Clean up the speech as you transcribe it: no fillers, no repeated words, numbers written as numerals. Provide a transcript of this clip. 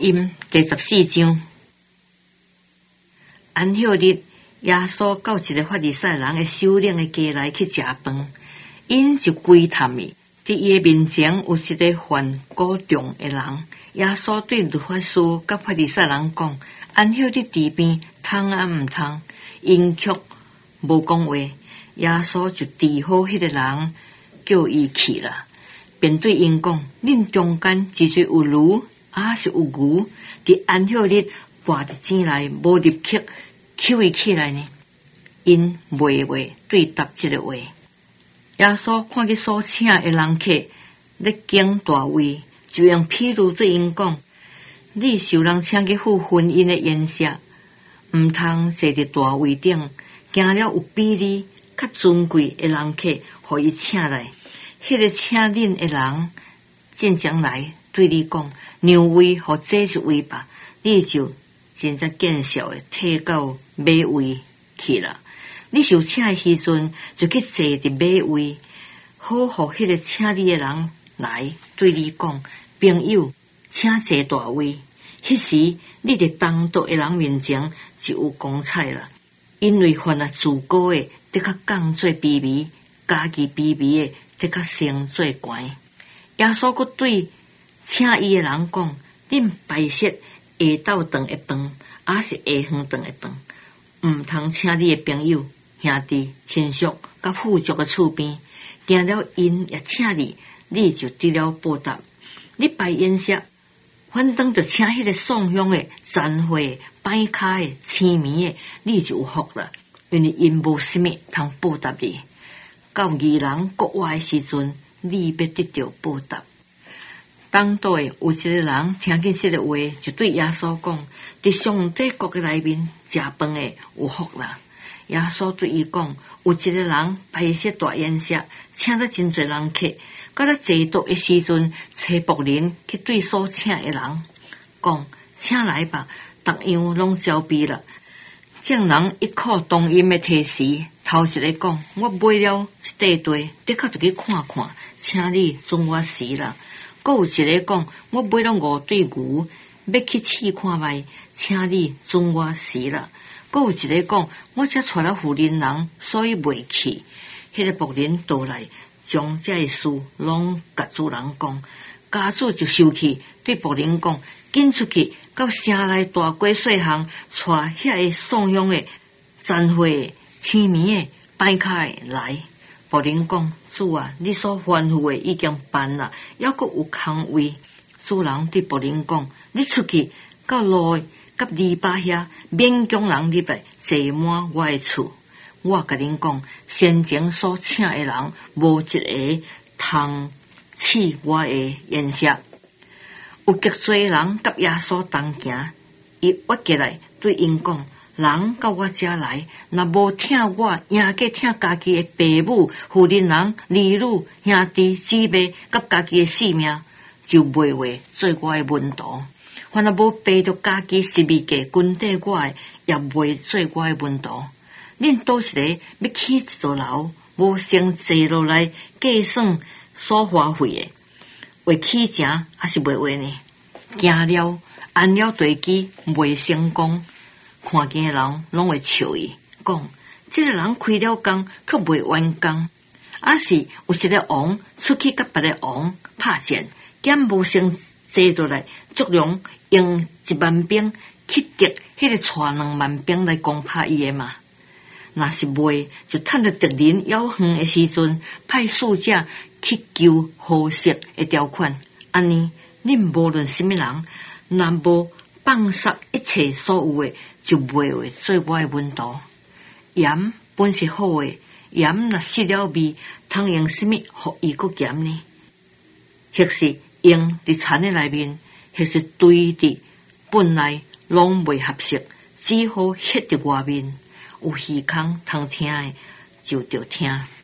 音第14章。安息日，耶稣到一个法利赛人的首领的家内去食饭，因就窥探伊。伫伊的面前有一个犯古重的人。耶稣对律法师甲法利赛人讲：安息日治病，通啊毋通？因却无讲话。耶稣就治好迄个人，叫伊去了，便对因讲：恁中间是谁有驴，还是有牛，伫安息日拔伫井内，无立刻抽伊起来呢？因袂话对答这个话。耶稣看见所请的人客咧经大位，就用譬如对因讲：你受人请去赴婚姻的宴席，毋通坐伫大位顶，行了有比你较尊贵的人客，互伊请来。迄个请恁的人即将来对你讲：让位互这一位吧，你就真正见笑的退到马位去了。你受请的时阵，就去坐伫马位，好互迄个请你的人来对你讲：朋友，请坐大位。迄时你伫当道的人面前就有光彩了，因为犯了自高的，得较降做卑微；家己卑微的，得较升做悬。耶稣阁对请伊的人讲：恁排泄下昼顿的饭，还是下昏顿的饭，毋通请你的朋友、兄弟、亲属甲富足的厝边，定了因也请你，你就得了报答。你摆宴席，反当着请迄个送香的、赞会的、摆卡的、青面的，你就有福了，因为因无什么通报答你。到义人国外的时阵，你要得到报答。当道的有一个人听见这个话，就对耶稣讲：伫上帝国的内面食饭的有福啦。耶稣对伊讲：有一个人摆设大宴席，请了真侪人客，到了坐桌的时阵，找仆人去对所请的人讲：请来吧，逐样拢交备了。众人一口同音的提示，头一个讲：我买了一块地，的确就去看看，请你准我时啦。阁有一个讲：我买了5对牛，要去试看卖，请你准我时啦。阁有一个讲：我才带了妇人人，所以袂去。迄个仆人倒来，将这事拢甲主人讲，家主就生气，对仆人讲：紧出去，到城内大街小巷，带遐个送香的、赞会的、青面的、摆卡的来。仆人讲：主啊，你所吩咐的已经办了，还阁有空位。主人对仆人讲：你出去到路甲篱笆遐，免将人入来坐满我的厝。我甲恁讲，先前所请的人，无一个通试我的宴席。有极多人甲耶稣同行，伊挖起来对因讲：人到我遮来，若无听我，赢过听家己的父母、妇人人、儿女、兄弟姊妹，甲家己的性命，就袂话做我的门徒。凡若无背着家己十字架跟缀我的，也袂做我的门徒。恁倒一个要起一座楼，无先坐落来计算所花费的，会起成还是袂话呢？行了按了地基，袂成功，看见的人拢会笑伊，讲：这个人开了工，却袂完工。还是有一个王出去甲别个王拍战，兼无先坐落来，足量用10000兵去敌迄个带2万兵来攻拍伊的嘛？若是袂，就趁着敌人要远的时阵，派使者去求好色的条款。安尼，恁无论什么人，若无放杀一切所有的，就袂会做我的门徒。盐本是好的，盐若失了味，通用什么互伊搁咸呢？或是用伫田的内面，或是堆伫本内，拢袂合适，只好ฮ็伫外面。有耳孔通听的，就着听。